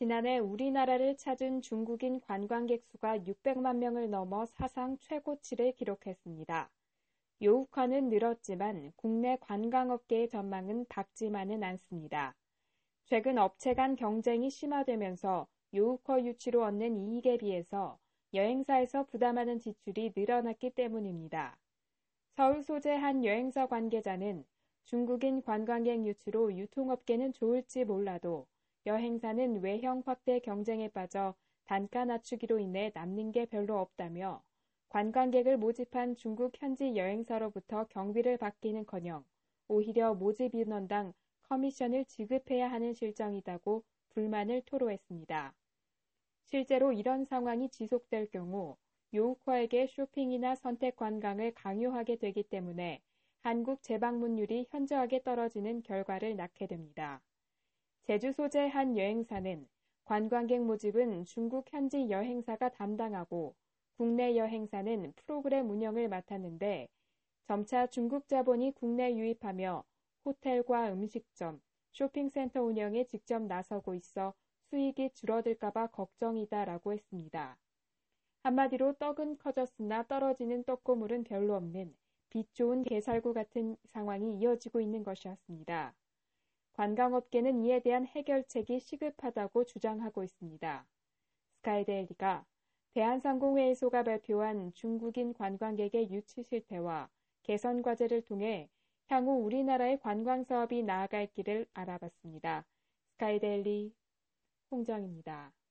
지난해 우리나라를 찾은 중국인 관광객 수가 600만 명을 넘어 사상 최고치를 기록했습니다. 요욱화는 늘었지만 국내 관광업계의 전망은 밝지만은 않습니다. 최근 업체 간 경쟁이 심화되면서 요욱화 유치로 얻는 이익에 비해서 여행사에서 부담하는 지출이 늘어났기 때문입니다. 서울 소재 한 여행사 관계자는 중국인 관광객 유치로 유통업계는 좋을지 몰라도 여행사는 외형 확대 경쟁에 빠져 단가 낮추기로 인해 남는 게 별로 없다며 관광객을 모집한 중국 현지 여행사로부터 경비를 받기는커녕 오히려 모집 인원당 커미션을 지급해야 하는 실정이다고 불만을 토로했습니다. 실제로 이런 상황이 지속될 경우 요욱화에게 쇼핑이나 선택 관광을 강요하게 되기 때문에 한국 재방문율이 현저하게 떨어지는 결과를 낳게 됩니다. 제주 소재 한 여행사는 관광객 모집은 중국 현지 여행사가 담당하고 국내 여행사는 프로그램 운영을 맡았는데 점차 중국 자본이 국내 유입하며 호텔과 음식점, 쇼핑센터 운영에 직접 나서고 있어 수익이 줄어들까봐 걱정이다라고 했습니다. 한마디로 떡은 커졌으나 떨어지는 떡고물은 별로 없는 빛 좋은 개살구 같은 상황이 이어지고 있는 것이었습니다. 관광업계는 이에 대한 해결책이 시급하다고 주장하고 있습니다. 스카이데일리가 대한상공회의소가 발표한 중국인 관광객의 유치 실태와 개선 과제를 통해 향후 우리나라의 관광사업이 나아갈 길을 알아봤습니다. 스카이데일리 홍정입니다.